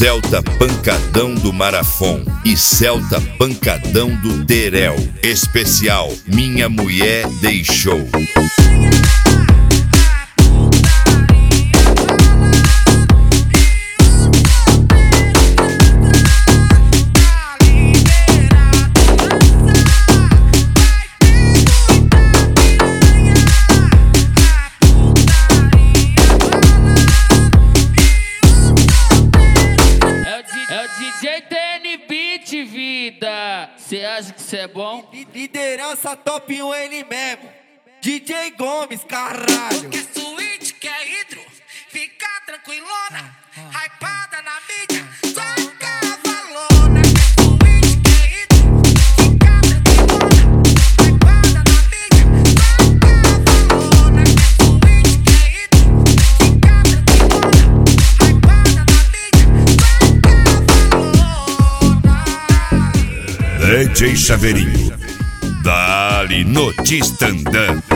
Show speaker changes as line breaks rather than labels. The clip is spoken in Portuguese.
Celta Pancadão do Marafon e Celta Pancadão do Terel. Especial Minha Mulher Deixou.
É o DJ TN Beat, vida. Cê acha que cê é bom?
Liderança top 1 ele mesmo. DJ Gomes, caralho.
Que suíte, que é hidro. Fica tranquilona. Hypada na mídia. Só cavalona. Que suíte, que é hidro. Fica tranquilona. Hypada na mídia. Só cavalona. Que suíte, que é hidro. Fica tranquilona. Hypada na mídia. Só cavalona.
DJ Chaveirinho, dali no Tistandã.